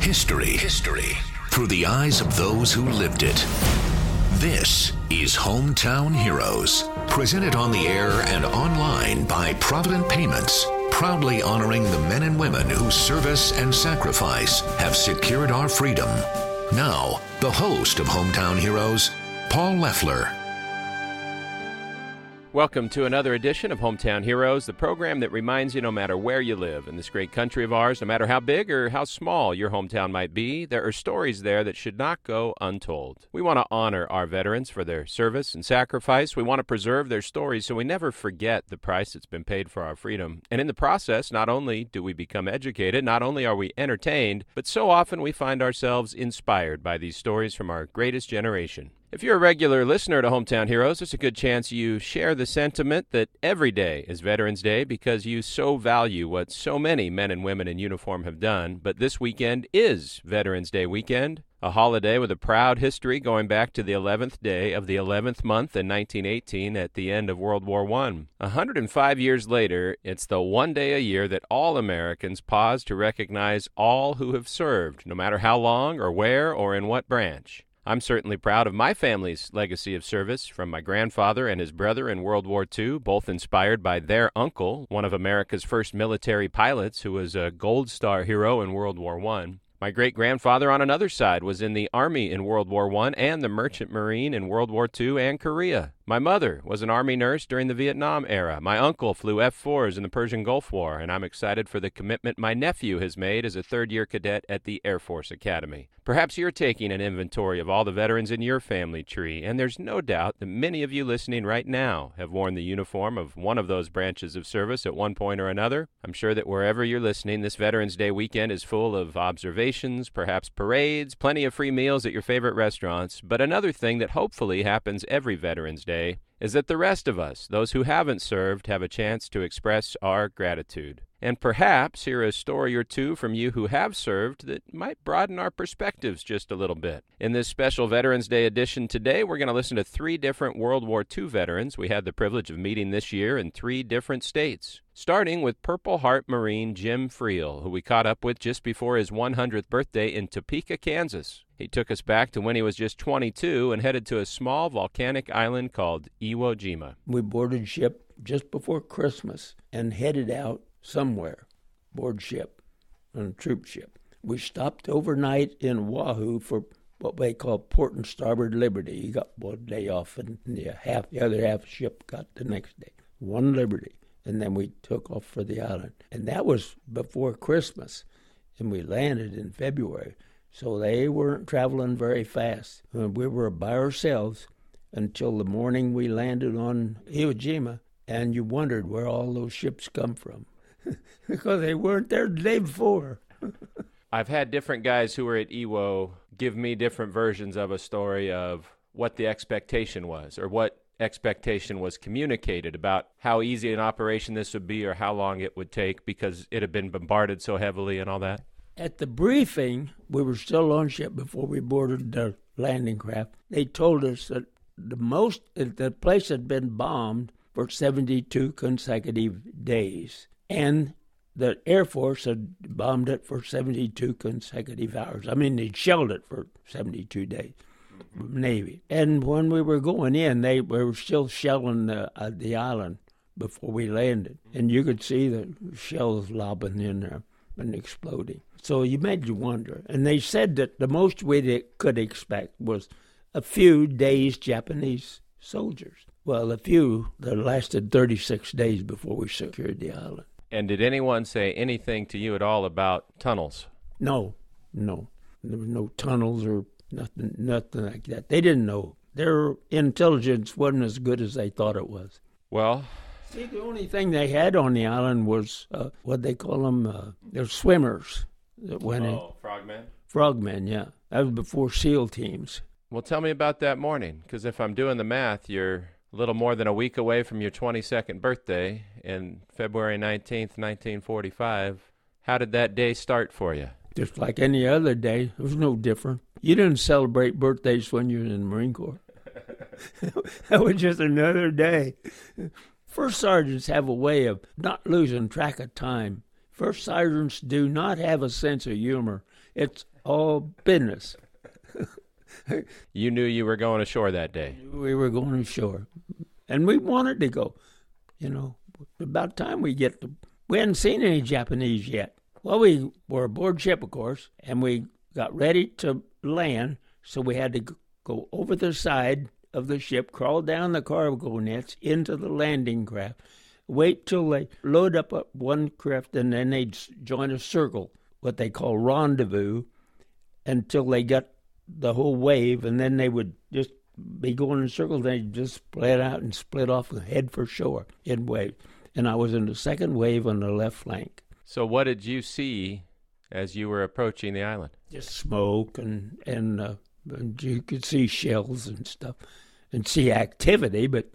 History through the eyes of those who lived it. This is Hometown Heroes, presented on the air and online by Provident Payments, proudly honoring the men and women whose service and sacrifice have secured our freedom. Now, the host of Hometown Heroes, Paul Leffler. Welcome to another edition of Hometown Heroes, the program that reminds you no matter where you live in this great country of ours, no matter how big or how small your hometown might be, there are stories there that should not go untold. We want to honor our veterans for their service and sacrifice. We want to preserve their stories so we never forget the price that's been paid for our freedom. And in the process, not only do we become educated, not only are we entertained, but so often we find ourselves inspired by these stories from our greatest generation. If you're a regular listener to Hometown Heroes, there's a good chance you share the sentiment that every day is Veterans Day because you so value what so many men and women in uniform have done. But this weekend is Veterans Day weekend, a holiday with a proud history going back to the 11th day of the 11th month in 1918 at the end of World War I. 105 years later, it's the one day a year that all Americans pause to recognize all who have served, no matter how long or where or in what branch. I'm certainly proud of my family's legacy of service, from my grandfather and his brother in World War II, both inspired by their uncle, one of America's first military pilots who was a Gold Star hero in World War I. My great-grandfather on another side was in the Army in World War I and the Merchant Marine in World War II and Korea. My mother was an Army nurse during the Vietnam era. My uncle flew F-4s in the Persian Gulf War, and I'm excited for the commitment my nephew has made as a third-year cadet at the Air Force Academy. Perhaps you're taking an inventory of all the veterans in your family tree, and there's no doubt that many of you listening right now have worn the uniform of one of those branches of service at one point or another. I'm sure that wherever you're listening, this Veterans Day weekend is full of observations, perhaps parades, plenty of free meals at your favorite restaurants. But another thing that hopefully happens every Veterans Day is that the rest of us, those who haven't served, have a chance to express our gratitude. And perhaps hear a story or two from you who have served that might broaden our perspectives just a little bit. In this special Veterans Day edition today, we're going to listen to 3 different World War II veterans we had the privilege of meeting this year in 3 different states. Starting with Purple Heart Marine Jim Friel, who we caught up with just before his 100th birthday in Topeka, Kansas. He took us back to when he was just 22 and headed to a small volcanic island called Iwo Jima. We boarded ship just before Christmas and headed out somewhere, board ship, on a troop ship. We stopped overnight in Oahu for what they call Port and Starboard Liberty. You got one day off, and the other half ship got the next day. One Liberty. And then we took off for the island. And that was before Christmas, and we landed in February. So they weren't traveling very fast. We were by ourselves until the morning we landed on Iwo Jima, and you wondered where all those ships come from because they weren't there the day before. I've had different guys who were at Iwo give me different versions of a story of what the expectation was, or what expectation was communicated about how easy an operation this would be or how long it would take because it had been bombarded so heavily and all that. At the briefing, we were still on ship before we boarded the landing craft. They told us that the place had been bombed for 72 consecutive days, and the Air Force had bombed it for 72 consecutive hours. I mean, they'd shelled it for 72 days, Navy. And when we were going in, we were still shelling the island before we landed, and you could see the shells lobbing in there and exploding. So you made you wonder. And they said that the most we could expect was a few dazed Japanese soldiers. Well, a few that lasted 36 days before we secured the island. And did anyone say anything to you at all about tunnels? No. There were no tunnels or nothing like that. They didn't know. Their intelligence wasn't as good as they thought it was. Well, see, the only thing they had on the island was, what they call them, they're swimmers that went in. Frogmen? Frogmen, yeah. That was before SEAL teams. Well, tell me about that morning, because if I'm doing the math, you're a little more than a week away from your 22nd birthday in February 19th, 1945. How did that day start for you? Just like any other day. It was no different. You didn't celebrate birthdays when you were in the Marine Corps. That was just another day. First sergeants have a way of not losing track of time First sergeants do not have a sense of humor. It's all business. You knew you were going ashore that day. We were going ashore, and we wanted to go. About time we hadn't seen any Japanese yet. Well, we were aboard ship, of course, and we got ready to land, so we had to go over the side of the ship, crawl down the cargo nets into the landing craft, wait till they load up one craft, and then they'd join a circle, what they call rendezvous, until they got the whole wave, and then they would just be going in a circle. They'd just split out and split off and head for shore in wave. And I was in the second wave on the left flank. So what did you see as you were approaching the island? Just smoke, and you could see shells and stuff, and see activity, but,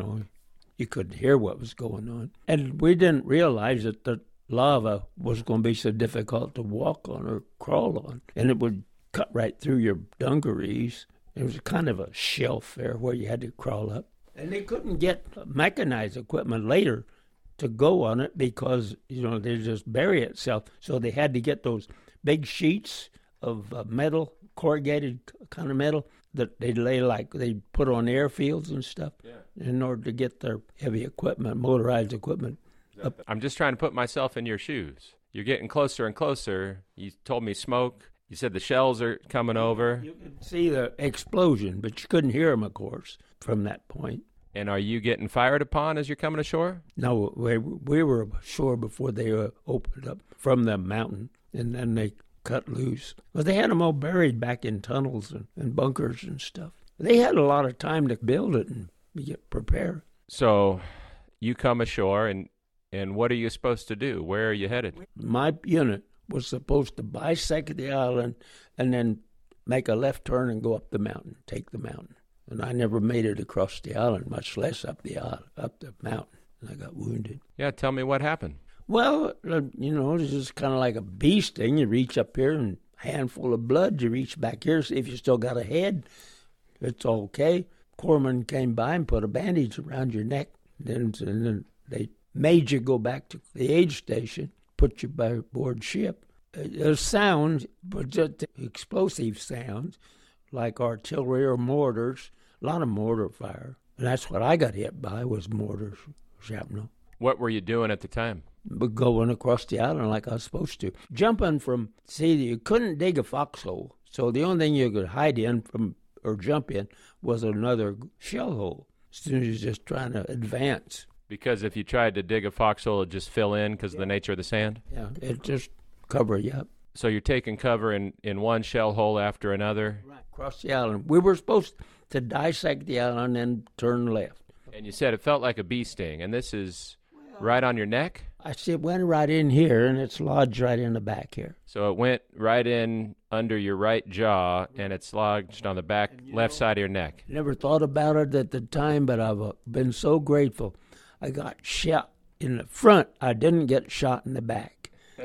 you couldn't hear what was going on. And we didn't realize that the lava was going to be so difficult to walk on or crawl on, and it would cut right through your dungarees. There was kind of a shelf there where you had to crawl up. And they couldn't get mechanized equipment later to go on it because, they just bury itself. So they had to get those big sheets of metal, corrugated kind of metal, that they put on airfields and stuff in order to get their heavy equipment, motorized equipment up. I'm just trying to put myself in your shoes. You're getting closer and closer. You told me smoke. You said the shells are coming over. You could see the explosion, but you couldn't hear them, of course, from that point. And are you getting fired upon as you're coming ashore? No, we were ashore before they opened up from the mountain, and then they cut loose. But they had them all buried back in tunnels and bunkers and stuff. They had a lot of time to build it and get prepared. So you come ashore, and what are you supposed to do? Where are you headed? My unit was supposed to bisect the island and then make a left turn and go up the mountain, take the mountain. And I never made it across the island, much less up the mountain. And I got wounded. Yeah, tell me what happened. Well, it's just kind of like a bee sting. You reach up here and a handful of blood. You reach back here, see if you still got a head. It's okay. Corpsman came by and put a bandage around your neck. And then they made you go back to the aid station, put you by board ship. There's sounds, but just explosive sounds, like artillery or mortars, a lot of mortar fire. And that's what I got hit by, was mortars, shrapnel. What were you doing at the time? But going across the island like I was supposed to. Jumping from, you couldn't dig a foxhole, so the only thing you could hide in or jump in was another shell hole, as soon as you're just trying to advance. Because if you tried to dig a foxhole, it'd just fill in because of the nature of the sand? Yeah, it'd just cover you up. So you're taking cover in one shell hole after another? Right, across the island. We were supposed to dissect the island and turn left. And you said it felt like a bee sting, and this is right on your neck? I see it went right in here, and it's lodged right in the back here. So it went right in under your right jaw, and it's lodged on the back left side of your neck. Never thought about it at the time, but I've been so grateful. I got shot in the front. I didn't get shot in the back.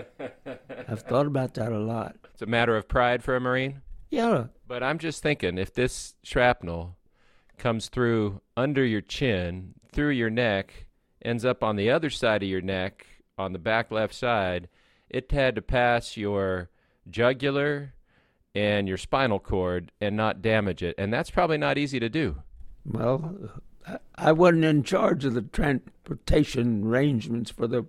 I've thought about that a lot. It's a matter of pride for a Marine? Yeah. But I'm just thinking, if this shrapnel comes through under your chin, through your neck, ends up on the other side of your neck, on the back left side, it had to pass your jugular and your spinal cord and not damage it. And that's probably not easy to do. Well, I wasn't in charge of the transportation arrangements for the...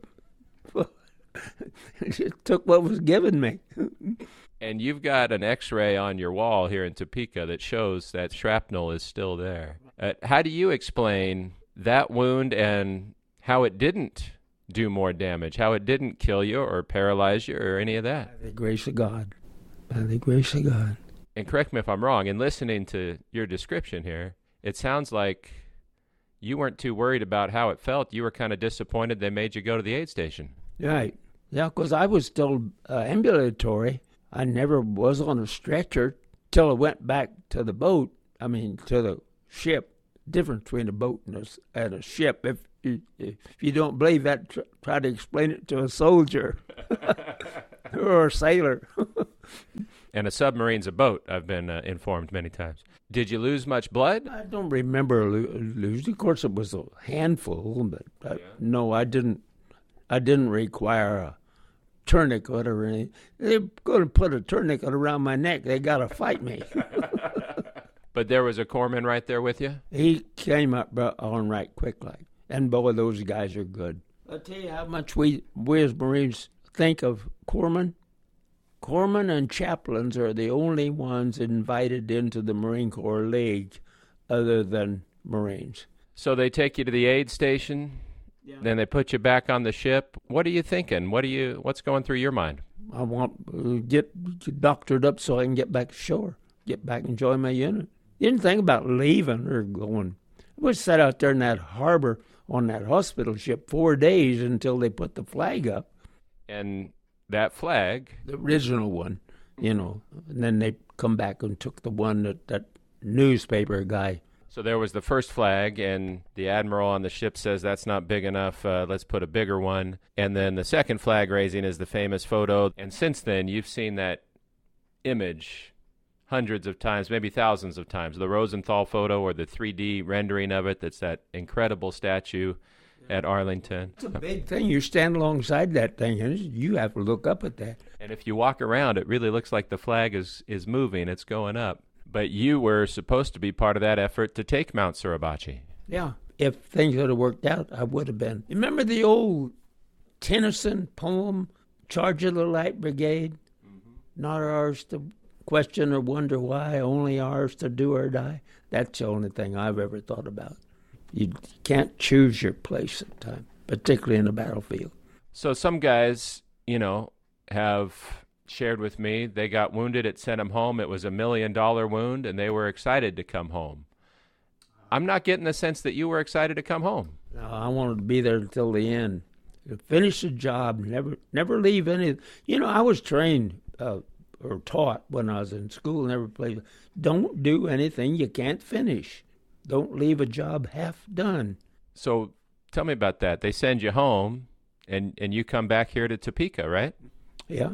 It took what was given me. And you've got an X-ray on your wall here in Topeka that shows that shrapnel is still there. How do you explain that wound and how it didn't do more damage, how it didn't kill you or paralyze you or any of that? By the grace of God. By the grace of God. And correct me if I'm wrong, in listening to your description here, it sounds like you weren't too worried about how it felt. You were kind of disappointed they made you go to the aid station. Right. Yeah, because I was still ambulatory. I never was on a stretcher till I went back to the boat, to the ship. Difference between a boat and a ship. If you don't believe that, try to explain it to a soldier or a sailor. And a submarine's a boat, I've been informed many times. Did you lose much blood? I don't remember losing. Of course, it was a handful, but no, I didn't require tourniquet or anything. They're going to put a tourniquet around my neck. They got to fight me. But there was a corpsman right there with you? He came up on right quick like. And boy, those guys are good. I'll tell you how much we as Marines think of corpsmen. Corpsmen and chaplains are the only ones invited into the Marine Corps League other than Marines. So they take you to the aid station, then they put you back on the ship. What are you thinking? What's going through your mind? I want to get doctored up so I can get back to shore, get back and join my unit. Didn't think about leaving or going. We sat out there in that harbor on that hospital ship 4 days until they put the flag up. And that flag? The original one, and then they come back and took the one that newspaper guy. So there was the first flag, and the admiral on the ship says that's not big enough, let's put a bigger one. And then the second flag raising is the famous photo. And since then, you've seen that image hundreds of times, maybe thousands of times. The Rosenthal photo or the 3D rendering of it, that's that incredible statue at Arlington. It's a big thing. You stand alongside that thing, and you have to look up at that. And if you walk around, it really looks like the flag is moving. It's going up. But you were supposed to be part of that effort to take Mount Suribachi. Yeah. If things would have worked out, I would have been. Remember the old Tennyson poem, Charge of the Light Brigade? Mm-hmm. Not ours to question or wonder why, only ours to do or die. That's the only thing I've ever thought about. You can't choose your place at time, particularly in the battlefield. So some guys, have shared with me they got wounded, it sent them home. It was $1 million wound, and they were excited to come home. I'm not getting the sense that you were excited to come home. No, I wanted to be there until the end. Finish the job, never leave any. I was trained or taught when I was in school, never played. Don't do anything you can't finish. Don't leave a job half done. So tell me about that. They send you home, and you come back here to Topeka, right? Yeah.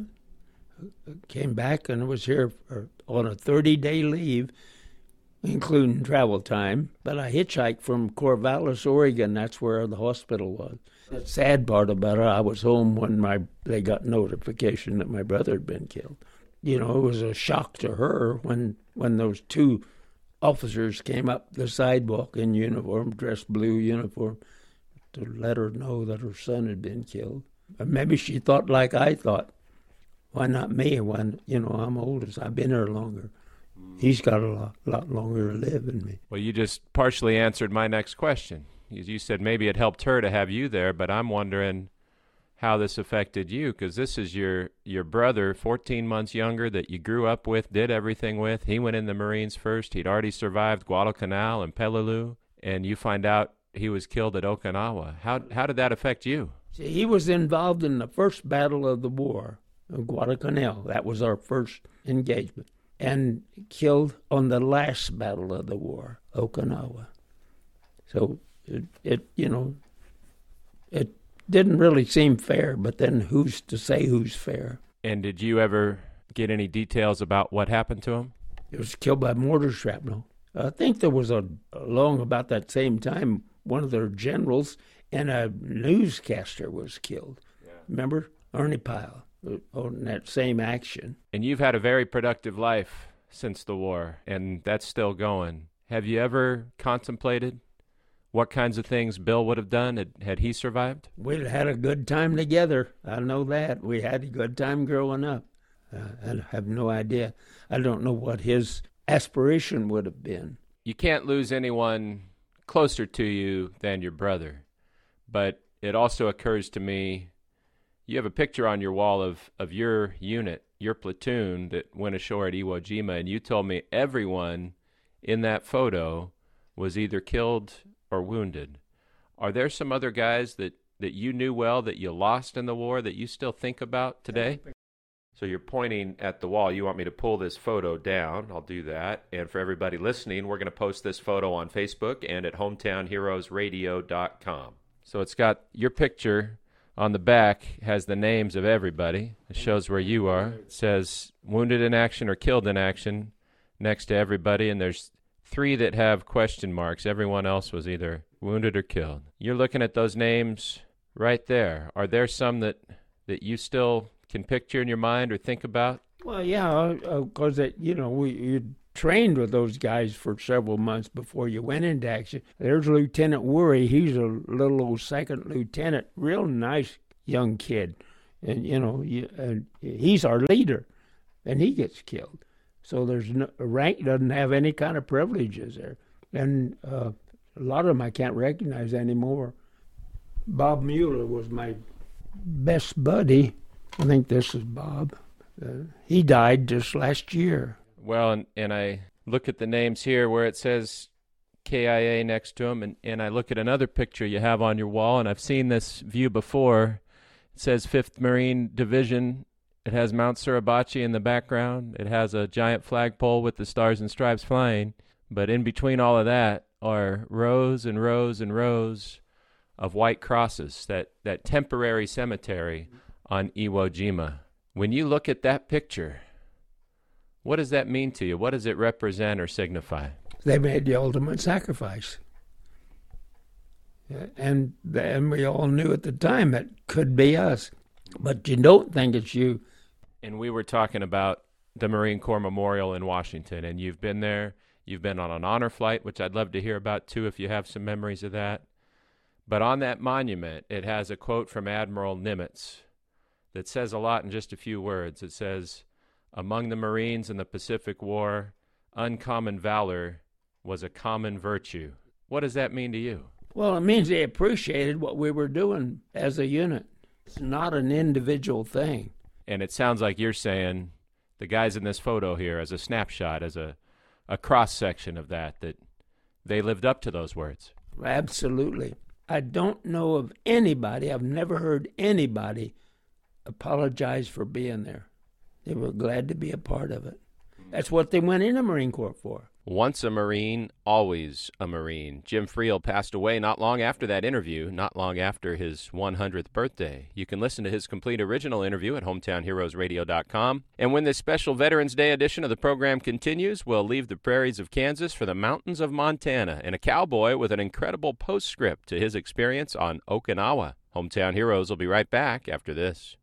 I came back and was here on a 30-day leave, including travel time. But I hitchhiked from Corvallis, Oregon. That's where the hospital was. The sad part about it, I was home when they got notification that my brother had been killed. It was a shock to her when those two officers came up the sidewalk in uniform, dressed blue uniform, to let her know that her son had been killed. Or maybe she thought like I thought. Why not me? When I'm older, so I've been here longer. He's got a lot longer to live than me. Well, you just partially answered my next question. You said maybe it helped her to have you there, but I'm wondering how this affected you, because this is your brother, 14 months younger, that you grew up with, did everything with. He went in the Marines first. He'd already survived Guadalcanal and Peleliu, and you find out he was killed at Okinawa. How did that affect you? See, he was involved in the first battle of the war, Guadalcanal. That was our first engagement. And killed on the last battle of the war, Okinawa. So it didn't really seem fair, but then who's to say who's fair? And did you ever get any details about what happened to him? He was killed by mortar shrapnel. I think there was along about that same time, one of their generals and a newscaster was killed. Yeah. Remember? Ernie Pyle, on that same action. And you've had a very productive life since the war, and that's still going. Have you ever contemplated what kinds of things Bill would have done had he survived? We'd had a good time together. I know that. We had a good time growing up. I have no idea. I don't know what his aspiration would have been. You can't lose anyone closer to you than your brother. But it also occurs to me, you have a picture on your wall of your unit, your platoon that went ashore at Iwo Jima, and you told me everyone in that photo was either killed or wounded. Are there some other guys that you knew well that you lost in the war that you still think about today? So you're pointing at the wall. You want me to pull this photo down. I'll do that. And for everybody listening, we're going to post this photo on Facebook and at hometownheroesradio.com. So it's got your picture on the back, has the names of everybody. It shows where you are. It says wounded in action or killed in action next to everybody, and there's 3 that have question marks. Everyone else was either wounded or killed. You're looking at those names right there. Are there some that you still can picture in your mind or think about? Well, yeah, because you trained with those guys for several months before you went into action. There's Lieutenant Worry. He's a little old second lieutenant, real nice young kid, and he's our leader, and he gets killed. So rank doesn't have any kind of privileges there, and a lot of them I can't recognize anymore. Bob Mueller was my best buddy. I think this is Bob. He died just last year. Well, and I look at the names here where it says KIA next to him, and I look at another picture you have on your wall, and I've seen this view before. It says 5th Marine Division. It has Mount Suribachi in the background. It has a giant flagpole with the stars and stripes flying. But in between all of that are rows and rows and rows of white crosses, that temporary cemetery on Iwo Jima. When you look at that picture, what does that mean to you? What does it represent or signify? They made the ultimate sacrifice. And we all knew at the time it could be us. But you don't think it's you. And we were talking about the Marine Corps Memorial in Washington, and you've been there. You've been on an honor flight, which I'd love to hear about, too, if you have some memories of that. But on that monument, it has a quote from Admiral Nimitz that says a lot in just a few words. It says, "Among the Marines in the Pacific War, uncommon valor was a common virtue." What does that mean to you? Well, it means they appreciated what we were doing as a unit. It's not an individual thing. And it sounds like you're saying the guys in this photo here, as a snapshot, as a cross-section of that they lived up to those words. Absolutely. I don't know of anybody, I've never heard anybody apologize for being there. They were glad to be a part of it. That's what they went in the Marine Corps for. Once a Marine, always a Marine. Jim Friel passed away not long after that interview, not long after his 100th birthday. You can listen to his complete original interview at hometownheroesradio.com. And when this special Veterans Day edition of the program continues, we'll leave the prairies of Kansas for the mountains of Montana and a cowboy with an incredible postscript to his experience on Okinawa. Hometown Heroes will be right back after this.